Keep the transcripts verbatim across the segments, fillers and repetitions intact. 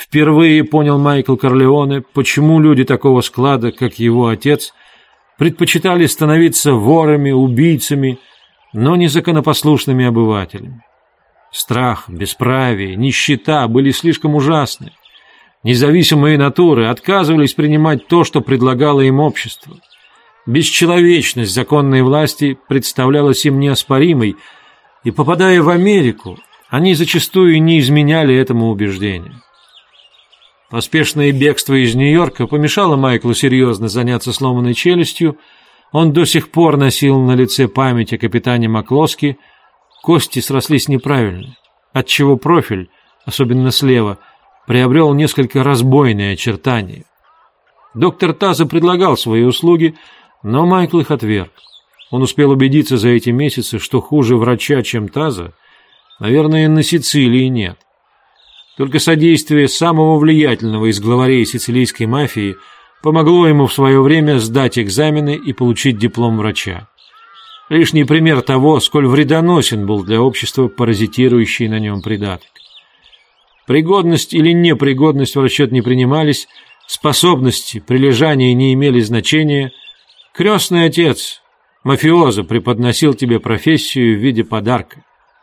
Впервые понял Майкл Корлеоне, почему люди такого склада, как его отец, предпочитали становиться ворами, убийцами, но не законопослушными обывателями. Страх, бесправие, нищета были слишком ужасны. Независимые натуры отказывались принимать то, что предлагало им общество. Бесчеловечность законной власти представлялась им неоспоримой, и, попадая в Америку, они зачастую не изменяли этому убеждению. Поспешное бегство из Нью-Йорка помешало Майклу серьезно заняться сломанной челюстью. Он до сих пор носил на лице память о капитане Маклоски. Кости срослись неправильно, отчего профиль, особенно слева, приобрел несколько разбойные очертания. Доктор Таза предлагал свои услуги, но Майкл их отверг. Он успел убедиться за эти месяцы, что хуже врача, чем Таза, наверное, на Сицилии нет. Только содействие самого влиятельного из главарей сицилийской мафии помогло ему в свое время сдать экзамены и получить диплом врача. Лишний пример того, сколь вредоносен был для общества паразитирующий на нем придаток. Пригодность или непригодность в расчет не принимались, способности, прилежания не имели значения. Крестный отец, мафиоза, преподносил тебе профессию в виде подарка.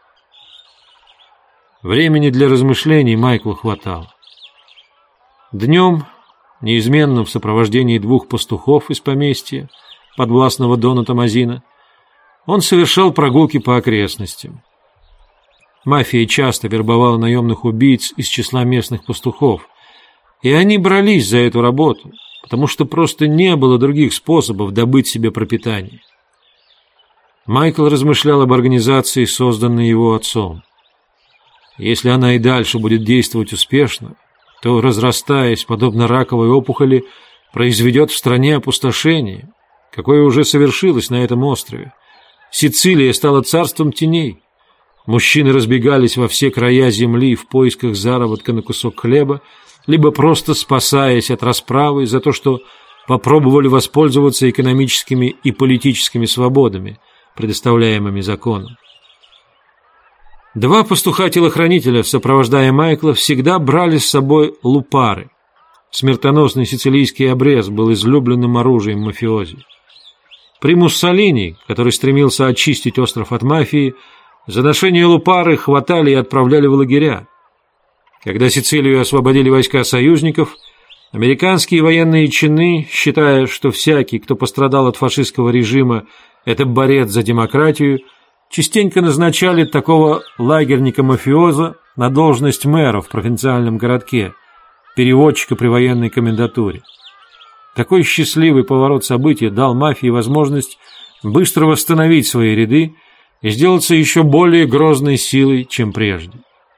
Времени для размышлений Майклу хватало. Днем, неизменно в сопровождении двух пастухов из поместья, подвластного Дона Томазино, он совершал прогулки по окрестностям. Мафия часто вербовала наемных убийц из числа местных пастухов, и они брались за эту работу, потому что просто не было других способов добыть себе пропитание. Майкл размышлял об организации, созданной его отцом. Если она и дальше будет действовать успешно, то, разрастаясь, подобно раковой опухоли, произведет в стране опустошение, какое уже совершилось на этом острове. Сицилия стала царством теней. Мужчины разбегались во все края земли в поисках заработка на кусок хлеба, либо просто спасаясь от расправы за то, что попробовали воспользоваться экономическими и политическими свободами, предоставляемыми законом. Два пастуха-телохранителя, сопровождая Майкла, всегда брали с собой лупары. Смертоносный сицилийский обрез был излюбленным оружием мафиози. При Муссолини, который стремился очистить остров от мафии, за ношение лупары хватали и отправляли в лагеря. Когда Сицилию освободили войска союзников, американские военные чины, считая, что всякий, кто пострадал от фашистского режима, это борец за демократию, частенько назначали такого лагерника-мафиоза на должность мэра в провинциальном городке, переводчика при военной комендатуре. Такой счастливый поворот событий дал мафии возможность быстро восстановить свои ряды и сделаться еще более грозной силой, чем прежде.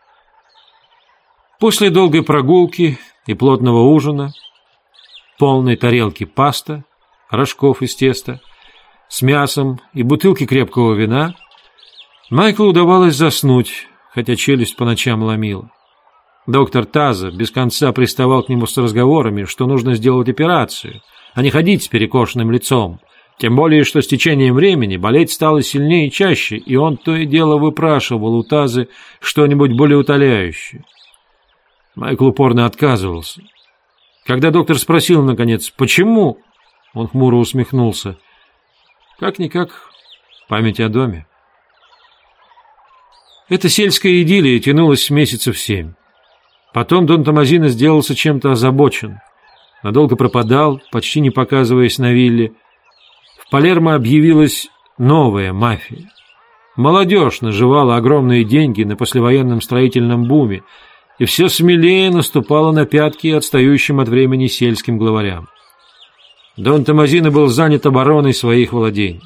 После долгой прогулки и плотного ужина, полной тарелки паста, рожков из теста, с мясом и бутылки крепкого вина, Майклу удавалось заснуть, хотя челюсть по ночам ломила. Доктор Таза без конца приставал к нему с разговорами, что нужно сделать операцию, а не ходить с перекошенным лицом, тем более, что с течением времени болеть стало сильнее и чаще, и он то и дело выпрашивал у Тазы что-нибудь более утоляющее. Майкл упорно отказывался. Когда доктор спросил, наконец, почему, он хмуро усмехнулся. Как-никак, память о доме. Эта сельская идиллия тянулась месяцев семь. Потом Дон Томазино сделался чем-то озабочен. Надолго пропадал, почти не показываясь на вилле. В Палермо объявилась новая мафия. Молодежь наживала огромные деньги на послевоенном строительном буме и все смелее наступала на пятки отстающим от времени сельским главарям. Дон Томазино был занят обороной своих владений.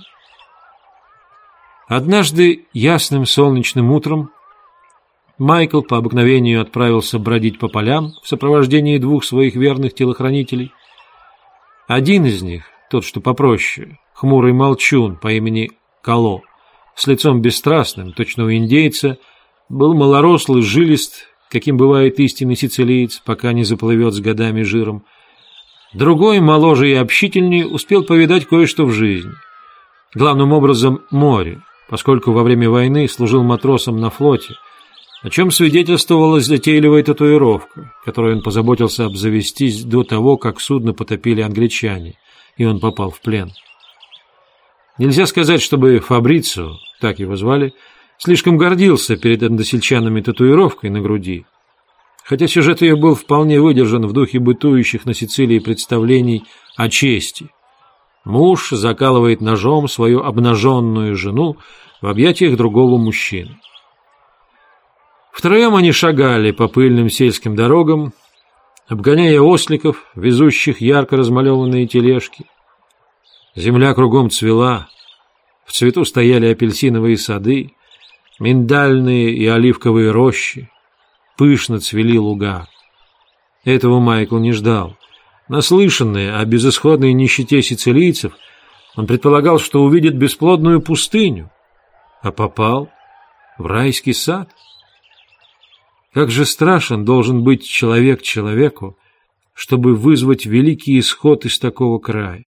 Однажды ясным солнечным утром Майкл по обыкновению отправился бродить по полям в сопровождении двух своих верных телохранителей. Один из них, тот, что попроще, хмурый молчун по имени Кало, с лицом бесстрастным, точно у индейца, был малорослый, жилист, каким бывает истинный сицилиец, пока не заплывет с годами жиром. Другой, моложе и общительнее, успел повидать кое-что в жизни. Главным образом море, поскольку во время войны служил матросом на флоте, о чем свидетельствовала затейливая татуировка, которую он позаботился обзавестись до того, как судно потопили англичане, и он попал в плен. Нельзя сказать, чтобы Фабрицио, так его звали, слишком гордился перед односельчанами татуировкой на груди, хотя сюжет ее был вполне выдержан в духе бытующих на Сицилии представлений о чести. Муж закалывает ножом свою обнаженную жену в объятиях другого мужчины. Втроем они шагали по пыльным сельским дорогам, обгоняя осликов, везущих ярко размалеванные тележки. Земля кругом цвела, в цвету стояли апельсиновые сады, миндальные и оливковые рощи, пышно цвели луга. Этого Майкл не ждал. Наслышанный о безысходной нищете сицилийцев, он предполагал, что увидит бесплодную пустыню, а попал в райский сад. Как же страшен должен быть человек человеку, чтобы вызвать великий исход из такого края.